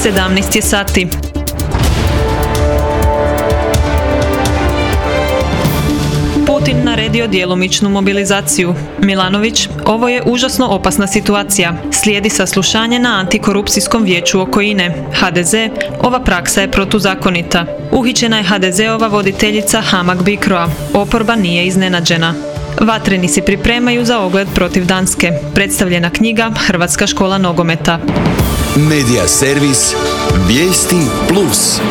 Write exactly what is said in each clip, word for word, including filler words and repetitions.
sedamnaest je sati. Putin naredio djelomičnu mobilizaciju. Milanović, ovo je užasno opasna situacija. Slijedi saslušanje na antikorupcijskom vijeću oko I N E. H D Z, ova praksa je protuzakonita. Uhićena je H D Z-ova voditeljica Hamag Bikroa. Oporba nije iznenađena. Vatreni se pripremaju za ogled protiv Danske. Predstavljena knjiga Hrvatska škola nogometa. Medija servis Vijesti Plus.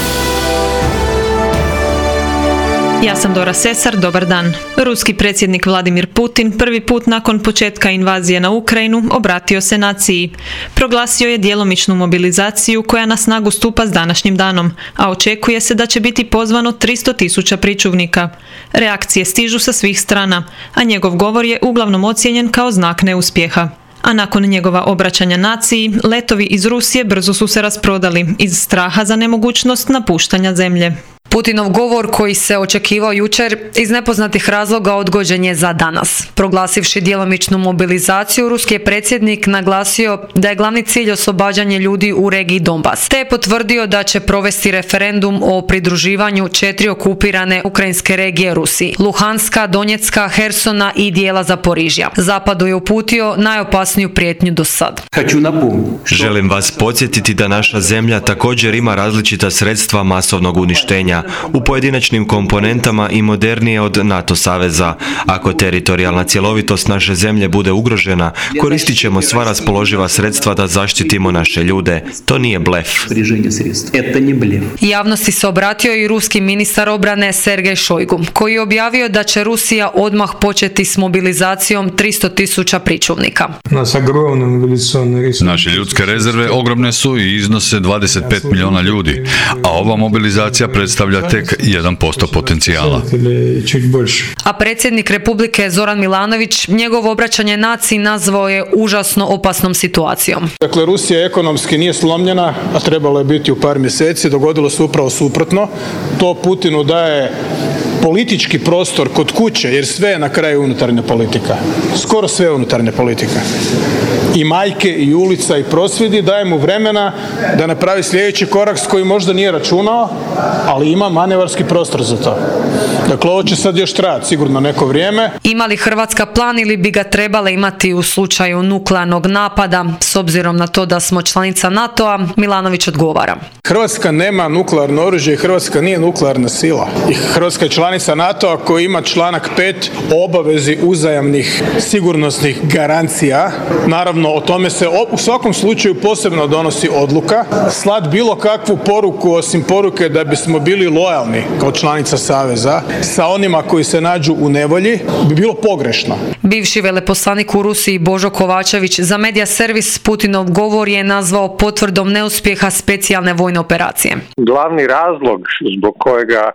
Ja sam Dora Sesar, dobar dan. Ruski predsjednik Vladimir Putin prvi put nakon početka invazije na Ukrajinu obratio se naciji. Proglasio je djelomičnu mobilizaciju koja na snagu stupa s današnjim danom, a očekuje se da će biti pozvano tristo tisuća pričuvnika. Reakcije stižu sa svih strana, a njegov govor je uglavnom ocijenjen kao znak neuspjeha. A nakon njegova obraćanja naciji, letovi iz Rusije brzo su se rasprodali iz straha za nemogućnost napuštanja zemlje. Putinov govor, koji se očekivao jučer, iz nepoznatih razloga odgođen je za danas. Proglasivši djelomičnu mobilizaciju, ruski je predsjednik naglasio da je glavni cilj oslobađanje ljudi u regiji Donbas, te je potvrdio da će provesti referendum o pridruživanju četiri okupirane ukrajinske regije Rusiji: Luhanska, Donjecka, Hersona i dijela Zaporižja. Zapadu je uputio najopasniju prijetnju do sad. Želim vas podsjetiti da naša zemlja također ima različita sredstva masovnog uništenja u pojedinačnim komponentama i modernije od NATO saveza. Ako teritorijalna cjelovitost naše zemlje bude ugrožena, koristit ćemo sva raspoloživa sredstva da zaštitimo naše ljude. To nije blef. Javnosti se obratio i ruski ministar obrane Sergej Šojgu, koji je objavio da će Rusija odmah početi s mobilizacijom tristo tisuća pričuvnika. Naše ljudske rezerve ogromne su i iznose dvadeset pet milijuna ljudi, a ova mobilizacija predstavlja tek jedan posto potencijala. A predsjednik Republike Zoran Milanović njegovo obraćanje naciji nazvao je užasno opasnom situacijom. Dakle, Rusija ekonomski nije slomljena, a trebalo je biti u par mjeseci. Dogodilo se upravo suprotno. To Putinu daje politički prostor kod kuće, jer sve je na kraju unutarnja politika. Skoro sve je unutarnja politika. I majke, i ulica, i prosvjedi daje mu vremena da napravi sljedeći korak s kojim možda nije računao, ali ima manevarski prostor za to. Dakle, ovo će sad još trajati sigurno neko vrijeme. Ima li Hrvatska plan ili bi ga trebala imati u slučaju nuklearnog napada? S obzirom na to da smo članica NATO-a, Milanović odgovara. Hrvatska nema nuklearno oružje i Hrvatska nije nuklearna sila. I Hrvatska je članica NATO-a koji ima članak pet o obavezi uzajamnih sigurnosnih garancija. Naravno, o tome se u svakom slučaju posebno donosi odluka. Slat bilo kakvu poruku osim poruke da bismo bili lojalni kao članica Saveza sa onima koji se nađu u nevolji bi bilo pogrešno. Bivši veleposlanik u Rusiji Božo Kovačević za Medija servis Putinov govor je nazvao potvrdom neuspjeha specijalne vojne operacije. Glavni razlog zbog kojega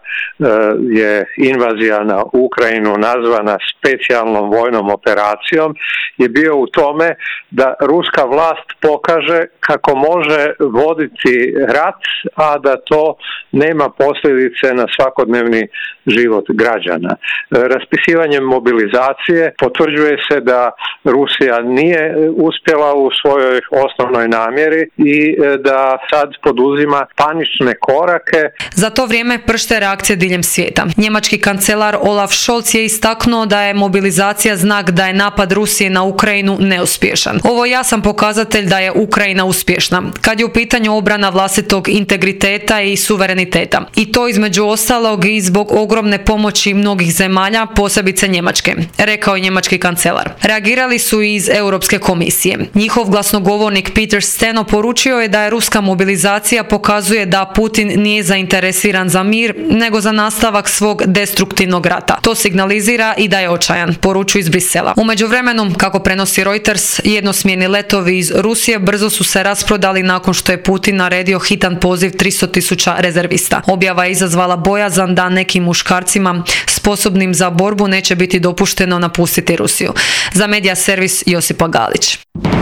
je invazija na Ukrajinu nazvana specijalnom vojnom operacijom je bio u tome da ruska vlast pokaže kako može voditi rat, a da to nema posljedice na svakodnevni život građana. Raspisivanjem mobilizacije potvrđuje se da Rusija nije uspjela u svojoj osnovnoj namjeri i da sad poduzima panične korake. Za to vrijeme pršte reakcije diljem svijeta. Njemački kancelar Olaf Scholz je istaknuo da je mobilizacija znak da je napad Rusije na Ukrajinu neuspješan. Ovo je jasan pokazatelj da je Ukrajina uspješna, kad je u pitanju obrana vlastitog integriteta i suvereniteta. I to između ostalog i zbog ogromne pomoći mnogih zemalja, posebice Njemačke, rekao je njemački kancelar. Reagirali su i iz Europske komisije. Njihov glasnogovornik Peter Steno poručio je da je ruska mobilizacija pokazuje da Putin nije zainteresiran za mir, nego za nastavak svog destruktivnog rata. To signalizira i da je očajan, poručuju iz Brisela. U međuvremenu, kako prenosi Reuters, jednosmjerni letovi iz Rusije brzo su se rasprodali nakon što je Putin naredio hitan poziv tristo tisuća rezervista. Objava je izazvala bojazan da nekim muškarcima sposobnim za borbu neće biti dopušteno napustiti Rusiju. Za Medija servis Josipa Galić.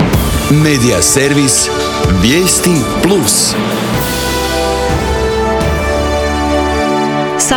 Medija servis Vijesti Plus.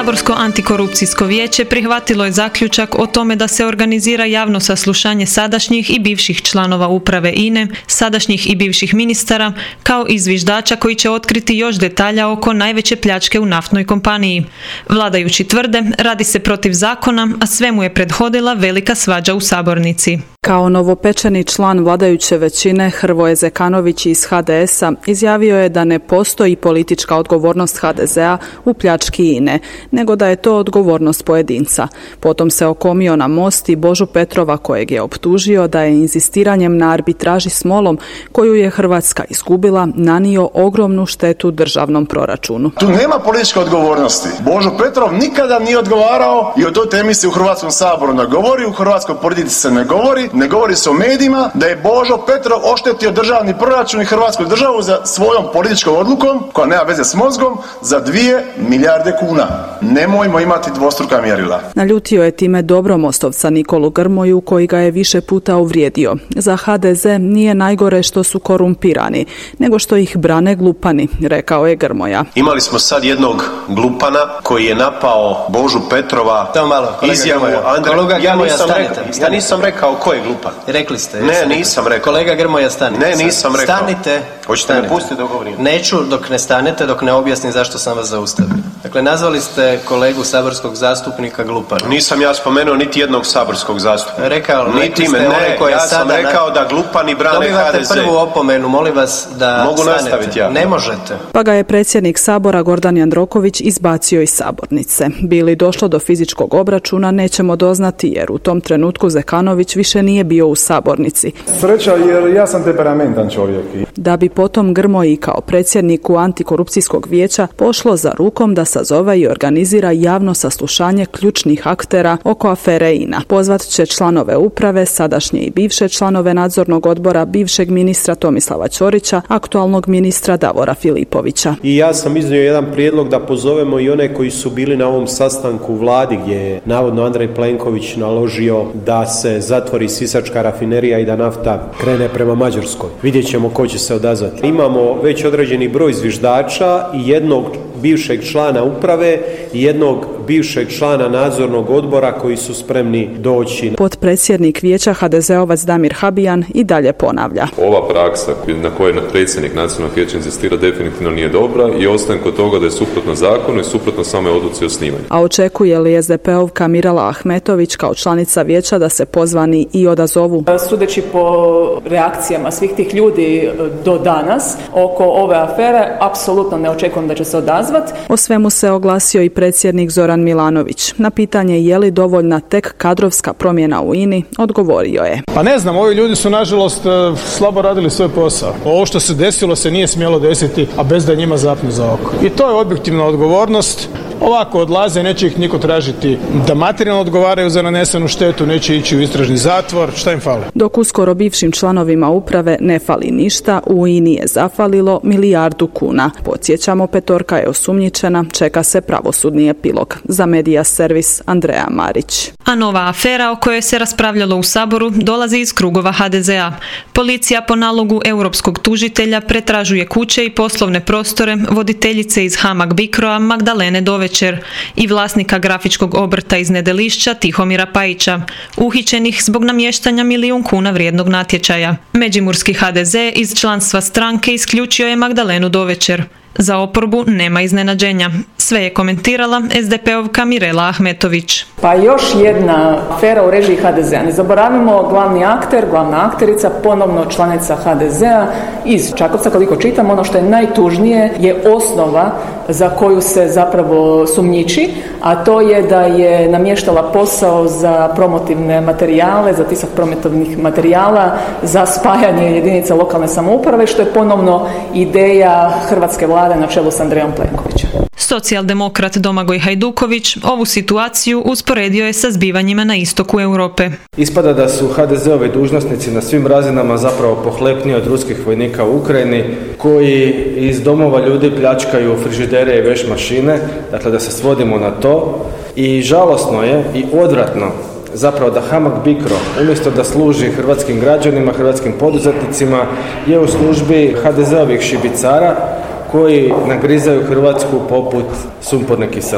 Saborsko antikorupcijsko vijeće prihvatilo je zaključak o tome da se organizira javno saslušanje sadašnjih i bivših članova uprave I N E, sadašnjih i bivših ministara, kao i zviždača koji će otkriti još detalja oko najveće pljačke u naftnoj kompaniji. Vladajući tvrde, radi se protiv zakona, a sve mu je prethodila velika svađa u sabornici. Kao novopečeni član vladajuće većine Hrvoje Zekanović iz H D S-a izjavio je da ne postoji politička odgovornost H D Z-a u pljački I N E, nego da je to odgovornost pojedinca. Potom se okomio na Most i Božu Petrova kojeg je optužio da je inzistiranjem na arbitraži s MOL-om, koju je Hrvatska izgubila, nanio ogromnu štetu državnom proračunu. Tu nema političke odgovornosti. Božo Petrov nikada nije odgovarao i o toj temi se u Hrvatskom saboru ne govori, u hrvatskoj politici se ne govori. Ne govori se o medijima da je Božo Petrov oštetio državni proračun i Hrvatsku državu za svojom političkom odlukom, koja nema veze s mozgom, za dvije milijarde kuna. Nemojmo imati dvostruka mjerila. Naljutio je time dobromostovca Nikolu Grmoju koji ga je više puta uvrijedio. Za H D Z nije najgore što su korumpirani, nego što ih brane glupani, rekao je Grmoja. Imali smo sad jednog glupana koji je napao Božu Petrova. Tamo malo, kolega izjavu Andreja. Kolega Grmoja, ja stanite, rekao, ja nisam rekao ko je glupan. Rekli ste. Ne, nisam rekao. Kolega Grmoja, stanite. Ne, nisam rekao. Stanite. Hoćete me pustiti da govorim? Neću dok ne stanete, dok ne objasnim zašto sam vas zaustavio. Dakle, nazvali ste kolegu saborskog zastupnika glupanom. Nisam ja spomenuo niti jednog saborskog zastupnika. Rekao, niti me, ne, ja sam rekao da glupani brane H D Z. Dobivate prvu opomenu, molim vas da Mogu stanete. nastaviti ja. Ne možete. Pa ga je predsjednik Sabora Gordan Jandroković izbacio iz sabornice. Bili došlo do fizičkog obračuna, nećemo doznati jer u tom trenutku Zekanović više nije bio u sabornici. Sreća jer ja sam temperamentan čovjek. Da bi potom Grmoji kao predsjedniku antikorupcijskog vijeća pošlo za rukom da sazove i organizira javno saslušanje ključnih aktera oko afere I N A. Pozvat će članove uprave, sadašnje i bivše članove nadzornog odbora, bivšeg ministra Tomislava Ćorića, aktualnog ministra Davora Filipovića. I ja sam iznio jedan prijedlog da pozovemo i one koji su bili na ovom sastanku u vladi gdje je navodno Andrej Plenković naložio da se zatvori sisačka rafinerija i da nafta krene prema Mađarskoj. Vidjet ćemo ko će se odazvati. Imamo već određeni broj zviždača i jednog bivšeg člana uprave i jednog bivšeg člana nadzornog odbora koji su spremni doći. Potpredsjednik vijeća H D Z-ovac Damir Habijan i dalje ponavlja. Ova praksa na kojoj predsjednik nacionalnog vijeća inzistira definitivno nije dobra i ostajem kod toga da je suprotno zakonu i suprotno same odluci o osnivanju. A očekuje li S D P-ovka Mirela Ahmetović kao članica vijeća da se pozvani i odazovu? Sudeći po reakcijama svih tih ljudi do danas oko ove afere, apsolutno ne očekujem da će se odazvati. O svemu se oglasio i predsjednik Zoran Milanović. Na pitanje je li dovoljna tek kadrovska promjena u I N I, odgovorio je. Pa ne znam, ovi ljudi su nažalost slabo radili svoj posao. Ovo što se desilo se nije smjelo desiti, a bez da njima zapne za oko. I to je objektivna odgovornost. Ovako odlaze, neće ih niko tražiti da materijalno odgovaraju za nanesenu štetu, neće ići u istražni zatvor, šta im fali? Dok uskoro bivšim članovima uprave ne fali ništa, u I N I je zafalilo milijardu kuna. Podsjećamo, petorka je osumnjičena, čeka se pravosudni epilog. Za Medija servis Andreja Marić. A nova afera o kojoj se raspravljalo u Saboru dolazi iz krugova H D Z-a. Policija po nalogu europskog tužitelja pretražuje kuće i poslovne prostore voditeljice iz Hamag Bicroa Magdalene Dovečer i vlasnika grafičkog obrta iz Nedelišća Tihomira Pajića, uhićenih zbog namještanja milijun kuna vrijednog natječaja. Međimurski H D Z iz članstva stranke isključio je Magdalenu Dovečer. Za oporbu nema iznenađenja. Sve je komentirala S D P-ovka Mirela Ahmetović. Pa još jedna afera u režiji H D Z-a. Ne zaboravimo, glavni akter, glavna akterica, ponovno članica H D Z-a iz Čakovca, koliko čitam, ono što je najtužnije je osnova za koju se zapravo sumnjiči, a to je da je namještala posao za promotivne materijale, za tisak promotivnih materijala, za spajanje jedinica lokalne samouprave, što je ponovno ideja hrvatske vlade na čelu s Andrejom Plenkovićem. Socijaldemokrat Domagoj Hajduković ovu situaciju usporedio je sa zbivanjima na istoku Europe. Ispada da su ha de ze-ovi dužnosnici na svim razinama zapravo pohlepniji od ruskih vojnika u Ukrajini, koji iz domova ljudi pljačkaju frižidere i veš mašine, dakle da se svodimo na to. I žalosno je i odvratno zapravo da Hamag Bicro umjesto da služi hrvatskim građanima, hrvatskim poduzetnicima, je u službi ha de ze-ovih šibicara koji nagrizaju Hrvatsku poput sumporne kiseline.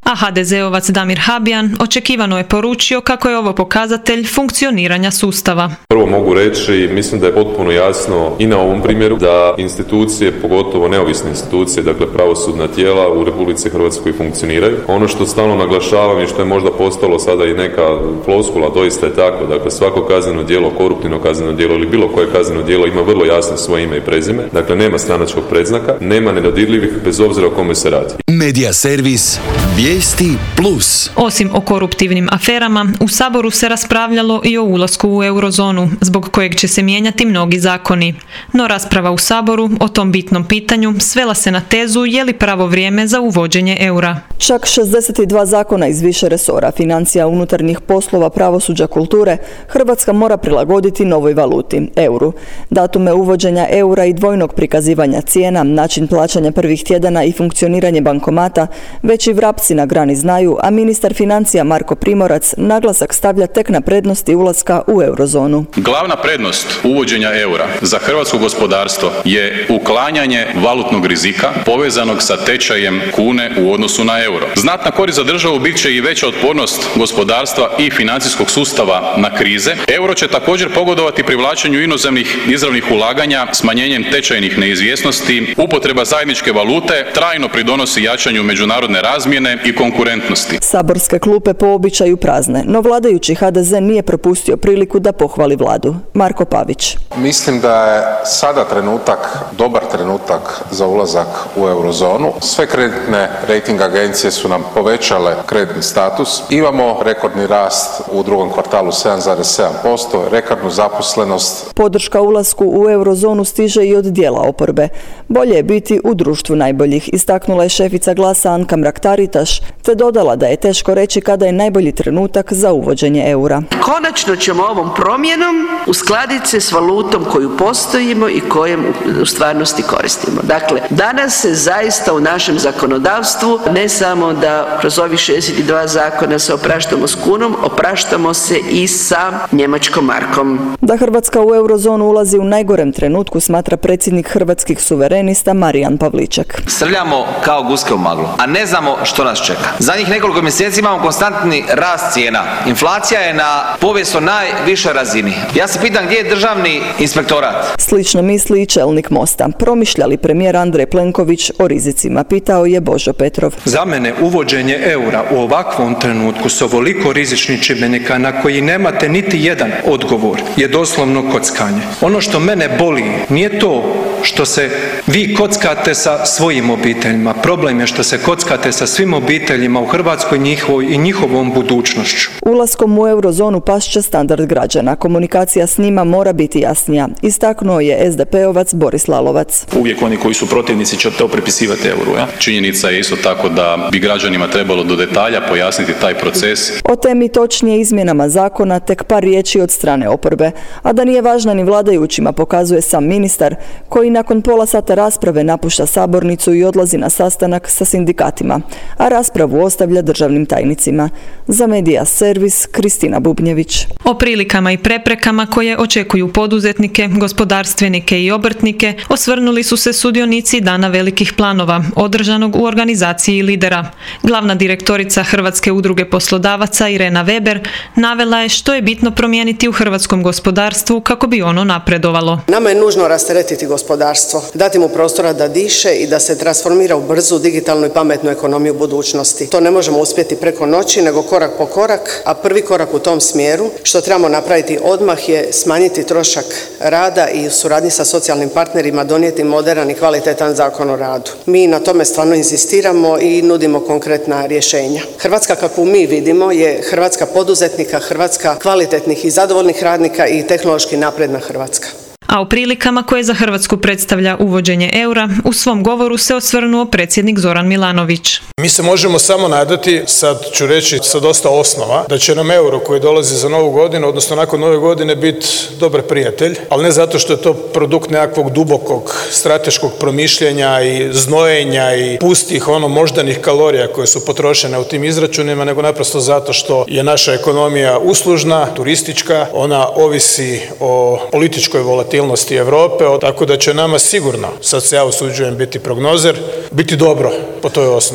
A ha de zeovac Damir Habijan očekivano je poručio kako je ovo pokazatelj funkcioniranja sustava. Prvo mogu reći, mislim da je potpuno jasno i na ovom primjeru da institucije, pogotovo neovisne institucije, dakle pravosudna tijela u Republici Hrvatskoj funkcioniraju. Ono što stalno naglašavam i što je možda postalo sada i neka floskula, doista je tako, dakle svako kazneno djelo, koruptivno kazneno djelo ili bilo koje kazneno djelo ima vrlo jasno svoje ime i prezime, dakle nema stranačkog predznaka, nema nedodirljivih bez obzira o kome se radi. Medija servis Vijesti plus. Osim o koruptivnim aferama, u Saboru se raspravljalo i o ulasku u eurozonu, zbog kojeg će se mijenjati mnogi zakoni. No rasprava u Saboru o tom bitnom pitanju svela se na tezu je li pravo vrijeme za uvođenje eura. Čak šezdeset dva zakona iz više resora, financija, unutarnjih poslova, pravosuđa, kulture, Hrvatska mora prilagoditi novoj valuti, euru. Datume uvođenja eura i dvojnog prikazivanja cijena, način plaćanja prvih tjedana i funkcioniranje bankomata, već i vrapci na grani znaju, a ministar financija Marko Primorac naglasak stavlja tek na prednosti ulaska u eurozonu. Glavna prednost uvođenja eura za hrvatsko gospodarstvo je uklanjanje valutnog rizika povezanog sa tečajem kune u odnosu na euro. Znatna korist za državu bit će i veća otpornost gospodarstva i financijskog sustava na krize. Euro će također pogodovati privlačenju inozemnih izravnih ulaganja, smanjenjem tečajnih neizvjesnosti, upotreba zajedničke valute trajno pridonosi jačanju međunarodne razmjene i konkurentnosti. Saborske klupe po običaju prazne, no vladajući ha de ze nije propustio priliku da pohvali vladu. Marko Pavić. Mislim da je sada trenutak, dobar trenutak za ulazak u eurozonu. Sve kreditne rating agencije su nam povećale kreditni status. Imamo rekordni rast u drugom kvartalu sedam zarez sedam posto, rekordnu zaposlenost. Podrška ulasku u eurozonu stiže i od dijela oporbe. Bolje je biti u društvu najboljih, istaknula je šefica Glasa Anka Mrak-Taritaš, te dodala da je teško reći kada je najbolji trenutak za uvođenje eura. Konačno ćemo ovom promjenom uskladiti se s valutom koju postojimo i kojem u stvarnosti koristimo. Dakle, danas se zaista u našem zakonodavstvu ne samo da kroz ovih šezdeset dva zakona se opraštamo s kunom, opraštamo se i sa njemačkom markom. Da Hrvatska u eurozonu ulazi u najgorem trenutku, smatra predsjednik Hrvatskih suverenista Marijan Pavliček. Srljamo kao guske u maglu, a ne znamo što nas čeka. Zadnjih nekoliko mjeseci imamo konstantni rast cijena. Inflacija je na povijesno najvišoj razini. Ja se pitam gdje je državni inspektorat? Slično misli i čelnik Mosta. Promišlja li premijer Andrej Plenković o rizicima, pitao je Božo Petrov. Za mene uvođenje eura u ovakvom trenutku s ovoliko rizičnih čimbenika na koji nemate niti jedan odgovor je doslovno kockanje. Ono što mene boli nije to što se vi kockate sa svojim obiteljima. Problem je što se kockate sa svim obiteljima u Hrvatskoj njihovoj i njihovom budućnošću. Ulaskom u eurozonu pašće standard građana. Komunikacija s njima mora biti jasnija, istaknuo je es de pe-ovac Boris Lalovac. Uvijek oni koji su protivnici će to prepisivati euru. Ja? Činjenica je isto tako da bi građanima trebalo do detalja pojasniti taj proces. O temi točnije izmjenama zakona tek par riječi od strane oporbe, a da nije važna ni vladajućima pokazuje sam ministar koji nakon pola sata rasprave napušta sabornicu i odlazi na sastanak sa sindikatima, a raspravu ostavlja državnim tajnicima. Za Medija servis Kristina Bubnjević. O prilikama i preprekama koje očekuju poduzetnike, gospodarstvenike i obrtnike osvrnuli su se sudionici Dana velikih planova, održanog u organizaciji Lidera. Glavna direktorica Hrvatske udruge poslodavaca Irena Weber navela je što je bitno promijeniti u hrvatskom gospodarstvu kako bi ono napredovalo. Nama je nužno rasteretiti gospodarstvo, dati mu prostora da diše i da se transformira u brzu, digitalnu i pametnu ekonomiju budućnosti. To ne možemo uspjeti preko noći, nego korak po korak, a prvi korak u tom smjeru što trebamo napraviti odmah je smanjiti trošak rada i u suradnji sa socijalnim partnerima donijeti moderan i kvalitetan zakon o radu. Mi na tome stvarno inzistiramo i nudimo konkretna rješenja. Hrvatska kakvu mi vidimo je Hrvatska poduzetnika, Hrvatska kvalitetnih i zadovoljnih radnika i tehnološki napredna Hrvatska. A u prilikama koje za Hrvatsku predstavlja uvođenje eura, u svom govoru se osvrnuo predsjednik Zoran Milanović. Mi se možemo samo nadati, sad ću reći sa dosta osnova, da će nam euro koji dolazi za novu godinu, odnosno nakon nove godine, biti dobar prijatelj, ali ne zato što je to produkt nekakvog dubokog strateškog promišljenja i znojenja i pustih ono moždanih kalorija koje su potrošene u tim izračunima, nego naprosto zato što je naša ekonomija uslužna, turistička, ona ovisi o političkoj volatilnosti Europe, tako da će nama sigurno, sad se ja usuđujem biti prognozer, biti dobro po toj osnovi.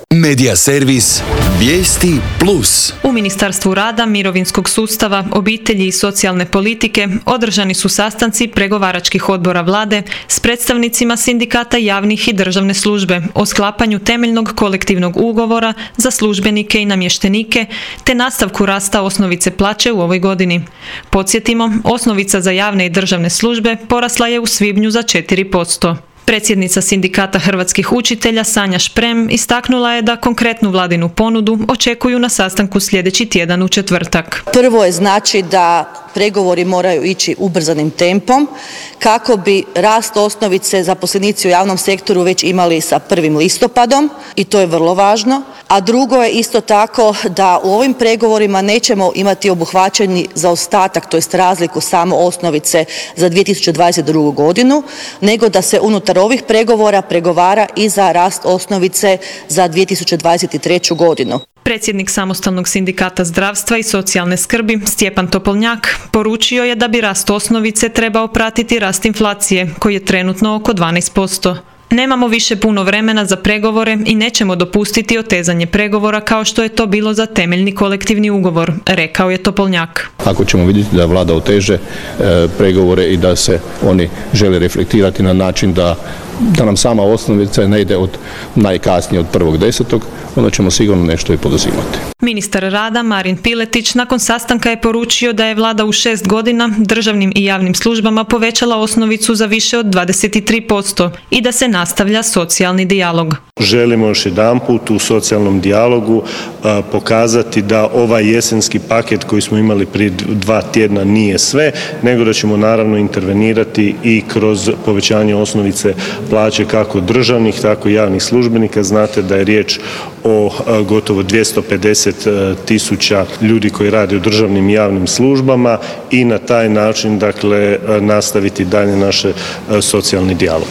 Medija servis Vijesti Plus. U Ministarstvu rada, mirovinskog sustava, obitelji i socijalne politike održani su sastanci pregovaračkih odbora vlade s predstavnicima sindikata javnih i državne službe o sklapanju temeljnog kolektivnog ugovora za službenike i namještenike te nastavku rasta osnovice plaće u ovoj godini. Podsjetimo, osnovica za javne i državne službe porasla je u svibnju za četiri posto. Predsjednica Sindikata hrvatskih učitelja Sanja Šprem istaknula je da konkretnu vladinu ponudu očekuju na sastanku sljedeći tjedan u četvrtak. Prvo je znači da pregovori moraju ići ubrzanim tempom kako bi rast osnovice zaposlenici u javnom sektoru već imali sa prvim listopadom i to je vrlo važno. A drugo je isto tako da u ovim pregovorima nećemo imati obuhvaćeni zaostatak, to jest razliku samo osnovice za dvije tisuće dvadeset drugu. godinu, nego da se unutar ovih pregovora pregovara i za rast osnovice za dvije tisuće dvadeset treću. godinu. Predsjednik Samostalnog sindikata zdravstva i socijalne skrbi Stjepan Topolnjak poručio je da bi rast osnovice trebao pratiti rast inflacije, koji je trenutno oko dvanaest posto. Nemamo više puno vremena za pregovore i nećemo dopustiti otezanje pregovora kao što je to bilo za temeljni kolektivni ugovor, rekao je Topolnjak. Ako ćemo vidjeti da vlada oteže e, pregovore i da se oni žele reflektirati na način da, da nam sama osnovica ne ide od najkasnije od prvog desetog, onda ćemo sigurno nešto i poduzimati. Ministar rada Marin Piletić nakon sastanka je poručio da je vlada u šest godina državnim i javnim službama povećala osnovicu za više od dvadeset tri posto i da se nastavlja socijalni dijalog. Želimo još jedanput u socijalnom dijalogu a, pokazati da ovaj jesenski paket koji smo imali prije dva tjedna nije sve, nego da ćemo naravno intervenirati i kroz povećanje osnovice plaće kako državnih, tako i javnih službenika. Znate da je riječ o a, gotovo dvjesto pedeset tisuća ljudi koji rade u državnim i javnim službama i na taj način dakle nastaviti dalje naš socijalni dijalog.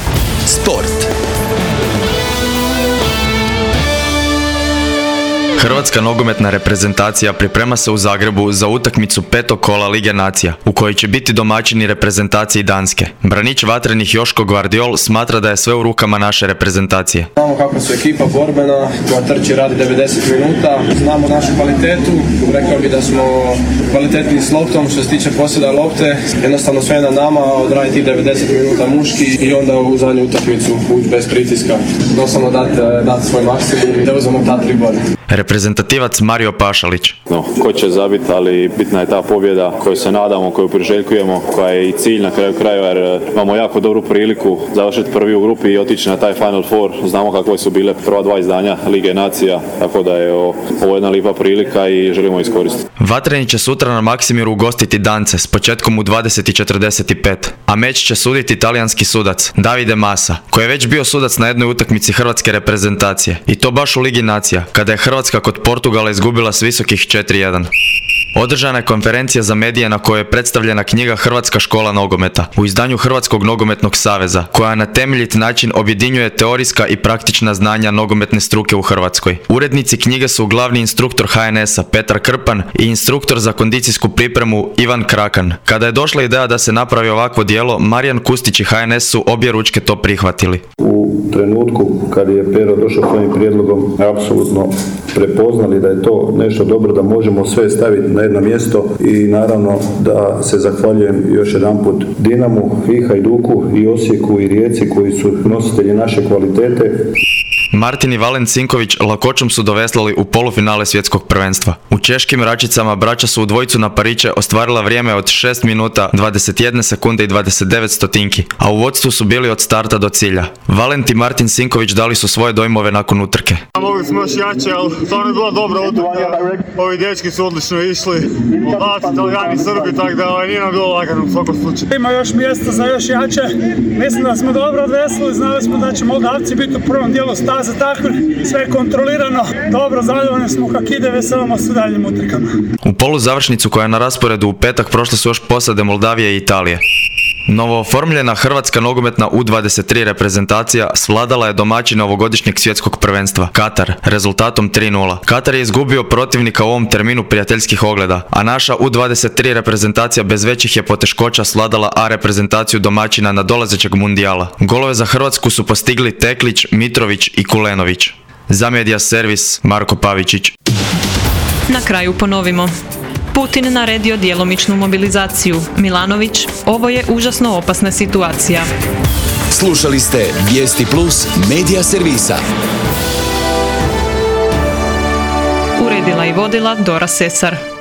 Sport. Hrvatska nogometna reprezentacija priprema se u Zagrebu za utakmicu petog kola Lige nacija, u kojoj će biti domaćini reprezentaciji Danske. Branič vatrenih Joško Gvardiol smatra da je sve u rukama naše reprezentacije. Znamo kako su ekipa borbena, koja trči radi devedeset minuta, znamo našu kvalitetu, rekao bi da smo kvalitetni s loptom što se tiče posjeda lopte, jednostavno sve na nama, odraditi devedeset minuta muški i onda u zadnju utakmicu ući bez pritiska, doslovno dati, dati svoj maksimum i da uzmemo ta tri boda. Reprezentativac Mario Pašalić. No, ko će zabiti, ali bitna je ta pobjeda koju se nadamo, koju priželjkujemo, koja je i cilj na kraju krajeva, jer imamo jako dobru priliku završiti prvi u grupi i otići na taj Final Four. Znamo kakve su bile prva dva izdanja Lige nacija, tako da je ovo jedna lijepa prilika i želimo iskoristiti. Vatreni će sutra na Maksimiru ugostiti Dance s početkom u dvadeset i četrdeset pet, a meč će suditi talijanski sudac Davide Massa, koji je već bio sudac na jednoj utakmici hrvatske reprezentacije i to baš u Ligi nacija, kada je Hrvatska kod Portugala izgubila s visokih četiri jedan. Održana je konferencija za medije na kojoj je predstavljena knjiga Hrvatska škola nogometa u izdanju Hrvatskog nogometnog saveza, koja na temeljit način objedinjuje teorijska i praktična znanja nogometne struke u Hrvatskoj. Urednici knjige su glavni instruktor H N S-a Petar Krpan i instruktor za kondicijsku pripremu Ivan Krakan. Kada je došla ideja da se napravi ovakvo djelo, Marijan Kustić i H N S su obje ručke to prihvatili. U trenutku kad je Pero došao s ovim prijedlogom, apsolutno prepoznali da je to nešto dobro, da možemo sve staviti na jedno mjesto i naravno da se zahvaljujem još jedanput Dinamu, i Hajduku, i Osijeku, i Rijeci koji su nositelji naše kvalitete. Martin i Valen Cinković lakoćom su doveslali u polufinale svjetskog prvenstva. U češkim račicama braća su u dvojicu na pariće ostvarila vrijeme od šest minuta, dvadeset jedna sekunde i dvadeset devet stotinki, a u vodstvu su bili od starta do cilja. Valent i Martin Cinković dali su svoje dojmove nakon utrke. Mogli smo još jače, ali stvarno je bila dobra utrka. Ovi dečki su odlično išli, Hrvati, Italijani, Srbi, tako da nije nam bilo lagano u svakom slučaju. Ima još mjesta za još jače. Mislim da smo dobro odveslili, znali smo da će Moldavci biti u prvom dijelu staze takvi, sve kontrolirano. Dobro, zadovoljni smo kak ide, veselimo se daljnjim utrkama. U poluzavršnicu koja je na rasporedu u petak prošle su još posade Moldavije i Italije. Novooformljena hrvatska nogometna U dvadeset tri reprezentacija svladala je domaćina ovogodišnjeg svjetskog prvenstva, Katar, rezultatom tri nula. Katar je izgubio protivnika u ovom terminu prijateljskih ogleda, a naša U dvadeset tri reprezentacija bez većih je poteškoća svladala A reprezentaciju domaćina nadolazećeg mundijala. Golove za Hrvatsku su postigli Teklić, Mitrović i Kulenović. Za Media Servis, Marko Pavičić. Na kraju ponovimo. Putin naredio djelomičnu mobilizaciju. Milanović, ovo je užasno opasna situacija. Slušali ste Vijesti Plus Media Servisa. Uredila i vodila Dora Sesar.